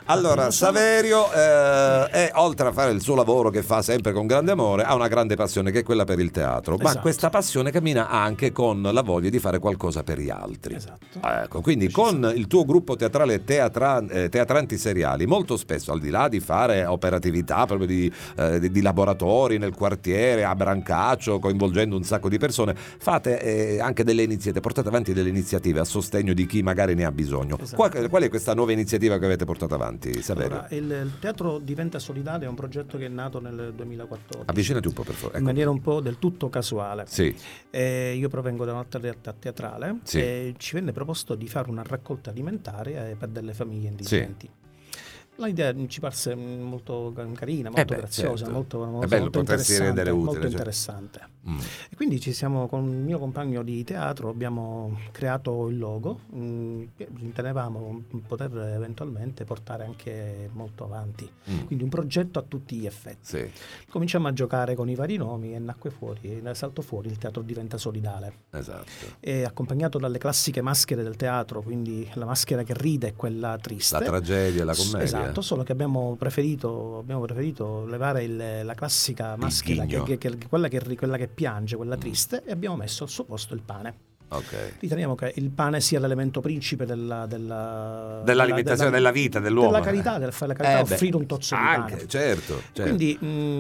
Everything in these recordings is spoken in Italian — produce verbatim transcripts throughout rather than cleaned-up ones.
Allora, Saverio eh, è, oltre a fare il suo lavoro che fa sempre con grande amore, ha una grande passione che è quella per il teatro, esatto. Ma questa passione cammina anche con la voglia di fare qualcosa per gli altri. Esatto. Ecco, quindi con il tuo gruppo teatrale teatra, eh, Teatranti Seriali, molto spesso, al di là di fare operatività proprio di, eh, di, di laboratori nel quartiere, a Brancaccio, coinvolgendo un sacco di persone, fate eh, anche delle iniziative, portate avanti delle iniziative a sostegno di chi magari ne ha bisogno. Esatto. Qual, qual è questa nuova iniziativa che avete portato avanti, Saverio? Allora, il, il Teatro Diventa Solidale è un progetto che è nato nel duemilaquattordici. Avvicinati un po', per favore. Ecco. In maniera un po' del tutto casuale. Sì. Eh, io provengo da un'altra realtà teatrale, sì. E ci venne proposto di fare una raccolta alimentare eh, per delle famiglie indigenti. Sì. L'idea ci parse molto carina, molto eh beh, graziosa, certo. molto, molto, è bello molto potersi rendere utile, molto cioè. interessante. Mm. E quindi ci siamo, con il mio compagno di teatro, abbiamo creato il logo mh, che ritenevamo poter eventualmente portare anche molto avanti. Mm. Quindi un progetto a tutti gli effetti. Sì. Cominciamo a giocare con i vari nomi e nacque fuori, ne saltò fuori il Teatro Diventa Solidale. Esatto. E accompagnato dalle classiche maschere del teatro, quindi la maschera che ride e quella triste. La tragedia e la commedia. Esatto, solo che abbiamo preferito, abbiamo preferito levare il, la classica maschera, che, che, che, quella, che, quella che piange, quella triste, mm. e abbiamo messo al suo posto il pane. Okay. Riteniamo che il pane sia l'elemento principe della, della, dell'alimentazione, della, della vita dell'uomo, della carità, della, della carità, eh offrire beh, un tozzo anche, di pane. Certo, certo. Quindi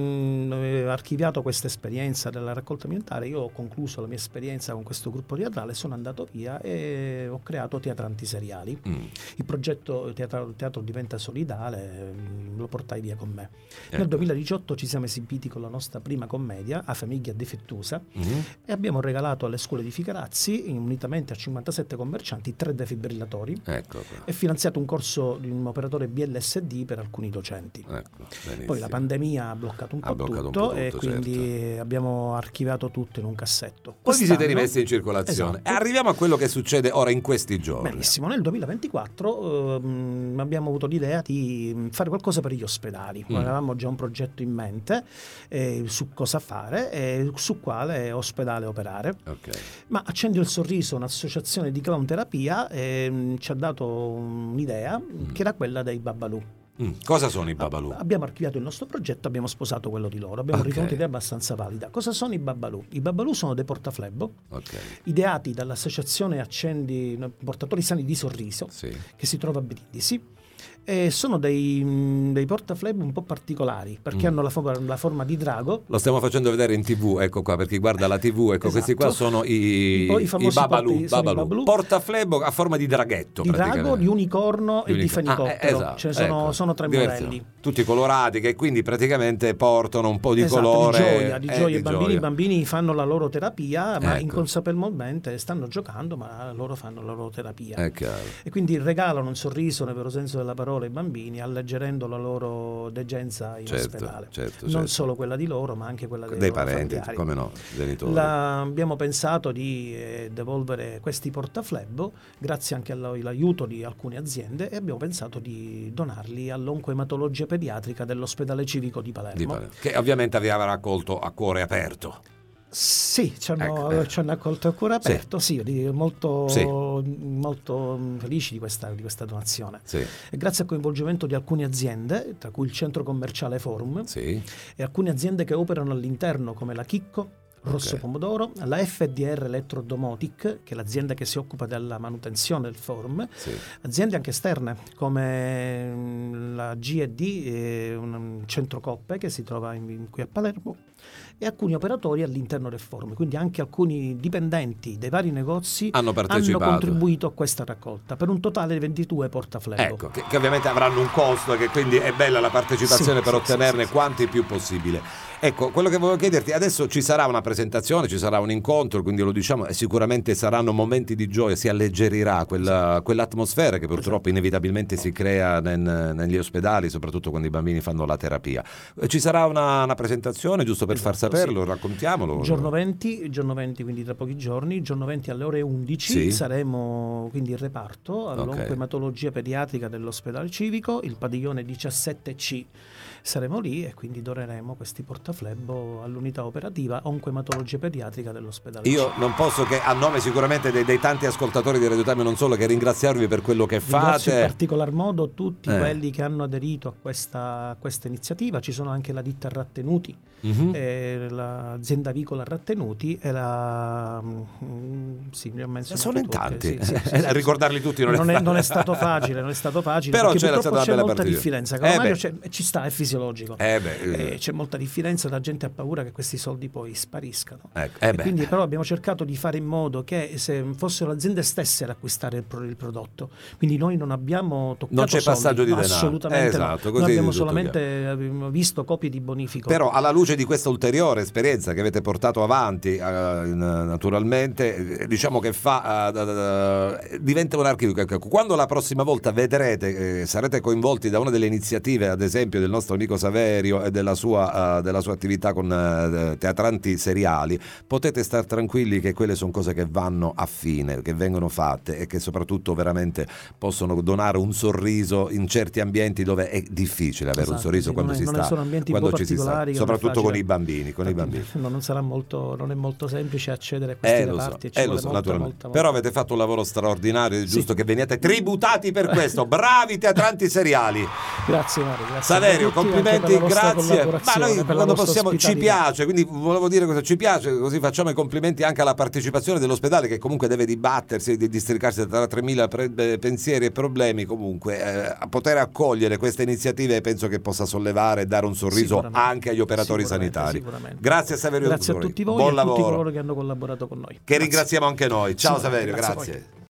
mh, archiviato questa esperienza della raccolta alimentare, io ho concluso la mia esperienza con questo gruppo teatrale, sono andato via e ho creato Teatranti Seriali. Mm. Il progetto teatro, teatro Diventa Solidale mh, lo portai via con me. Ecco. Nel duemiladiciotto ci siamo esibiti con la nostra prima commedia, A Famiglia Difettusa, mm-hmm. e abbiamo regalato alle scuole di Ficarazzi, unitamente a cinquantasette commercianti, tre defibrillatori, ecco, e finanziato un corso di un operatore B L S D per alcuni docenti. Ecco, poi la pandemia ha bloccato un, ha po, bloccato tutto, un po' tutto, e quindi certo. abbiamo archiviato tutto in un cassetto. Poi vi siete rimessi in circolazione. Esatto. E arriviamo a quello che succede ora in questi giorni. Benissimo, nel duemilaventiquattro ehm, abbiamo avuto l'idea di fare qualcosa per gli ospedali. Mm. Avevamo già un progetto in mente eh, su cosa fare e su quale ospedale operare. Okay. Ma Accendi il Sorriso, un'associazione di clown terapia, eh, ci ha dato un'idea mm. che era quella dei Babalù. Mm. Cosa sono i Babalù? Abbiamo archiviato il nostro progetto, abbiamo sposato quello di loro, abbiamo okay. ritenuto un'idea abbastanza valida. Cosa sono i Babalù? I Babalù sono dei portaflebbo, okay. ideati dall'associazione Accendi Portatori Sani di Sorriso, sì. che si trova a Brindisi. E sono dei, dei portaflebbo un po' particolari perché mm. hanno la, fo- la forma di drago. Lo stiamo facendo vedere in tv, ecco qua, per chi guarda la tv, ecco, esatto. questi qua sono i, I, i, i Babalù, porti, Babalù. Babalù, portaflebbo a forma di draghetto, di drago, di unicorno di e di fenicottero. Ah, eh, esatto, Ce ne sono, ecco. sono tre modelli, tutti colorati, che quindi praticamente portano un po' di esatto, colore, di gioia, di eh, gioia. Di I bambini, gioia. I bambini fanno la loro terapia, ma ecco. inconsapevolmente stanno giocando, ma loro fanno la loro terapia. È chiaro. E quindi regalano un sorriso nel vero senso della parola ai bambini, alleggerendo la loro degenza in certo, ospedale. Certo, non certo. solo quella di loro, ma anche quella dei, dei loro parenti, familiari. come no, genitori. La, abbiamo pensato di eh, devolvere questi portaflebbo grazie anche all'aiuto di alcune aziende e abbiamo pensato di donarli all'oncoematologia pediatrica dell'ospedale civico di Palermo. Di Palermo. Che ovviamente vi aveva raccolto a cuore aperto. Sì, ci hanno, ecco, eh. ci hanno accolto a cuore aperto, sì, sì molto, sì. molto felici di questa, di questa donazione. Sì. E grazie al coinvolgimento di alcune aziende, tra cui il centro commerciale Forum, sì. e alcune aziende che operano all'interno come la Chicco, Rosso okay. Pomodoro, la F D R Electrodomotic, che è l'azienda che si occupa della manutenzione del forum, sì. aziende anche esterne come la G e D, eh, un centro coppe che si trova in, in qui a Palermo, e alcuni operatori all'interno del forum, quindi anche alcuni dipendenti dei vari negozi hanno, hanno contribuito a questa raccolta per un totale di ventidue portaflebbo. Ecco, che, che ovviamente avranno un costo, che quindi è bella la partecipazione sì, per sì, ottenerne sì, sì, quanti più possibile. Ecco, quello che volevo chiederti, adesso ci sarà una presentazione, ci sarà un incontro, quindi lo diciamo, e sicuramente saranno momenti di gioia, si alleggerirà quella, quell'atmosfera che purtroppo esatto. inevitabilmente si crea nel, negli ospedali, soprattutto quando i bambini fanno la terapia. Ci sarà una, una presentazione, giusto per esatto, far saperlo, sì. raccontiamolo. Giorno venti, giorno venti, quindi tra pochi giorni, giorno venti alle ore undici, sì. saremo quindi in reparto all'oncoematologia okay. pediatrica dell'ospedale civico, il padiglione diciassette C. Saremo lì e quindi doneremo questi portaflebbo all'unità operativa oncoematologia pediatrica dell'ospedale. Io civico. non posso che, a nome sicuramente dei, dei tanti ascoltatori di Radio Time, non solo, che ringraziarvi per quello che Ringrazio fate. in particolar modo tutti eh. quelli che hanno hanno aderito a questa, a questa iniziativa. Ci sono anche la ditta Rattenuti, mm-hmm. eh, l'azienda avicola Rattenuti e la mm, sì, ne ho menzionato sono in tutte, tanti, sì, sì, sì, sì, ricordarli tutti non, non, è, è, non è stato facile, non è stato facile, però perché c'è, purtroppo c'è molta partita. diffidenza. Eh c'è, ci sta, è fisiologico. Eh beh, eh, c'è molta diffidenza, la gente ha paura che questi soldi poi spariscano. Ecco, eh beh. Quindi però abbiamo cercato di fare in modo che se fossero le aziende stesse ad acquistare il, pro, il prodotto, quindi noi non abbiamo toccato non c'è soldi, passaggio di denaro, assolutamente esatto, no. così Noi abbiamo solamente abbiamo visto copie di bonifico. Però alla luce di questa ulteriore esperienza che avete portato avanti, uh, naturalmente, diciamo che fa uh, uh, diventa un archivio. Quando la prossima volta vedrete, eh, sarete coinvolti da una delle iniziative, ad esempio del nostro amico Saverio e della sua, uh, della sua attività con uh, teatranti seriali, potete star tranquilli che quelle sono cose che vanno a fine, che vengono fatte e che soprattutto veramente possono donare un sorriso in certi ambienti dove è difficile avere esatto, un sorriso sì, quando non si è, sta, non sono ambienti quando ci si sta, soprattutto con i bambini, con i bambini. Non sarà molto, non è molto semplice accedere a questi eh, reparti. so, eh, lo so, molta, naturalmente. molta, molta, Però avete fatto un lavoro straordinario, è giusto sì. che veniate tributati per questo. Bravi teatranti seriali. Grazie Mario, grazie. Saverio, complimenti, grazie. Ma noi quando possiamo ci piace, quindi volevo dire cosa ci piace, così facciamo i complimenti anche alla partecipazione dell'ospedale che comunque deve dibattersi, di districarsi tra tremila pre- pensieri e problemi, comunque eh, a poter accogliere queste iniziative penso che possa sollevare e dare un sorriso anche agli operatori sanitari. Grazie a Saverio. Grazie a tutti voi Buon e a lavoro. tutti coloro che hanno collaborato con noi. Che grazie. Ringraziamo anche noi. Ciao Saverio, grazie. grazie.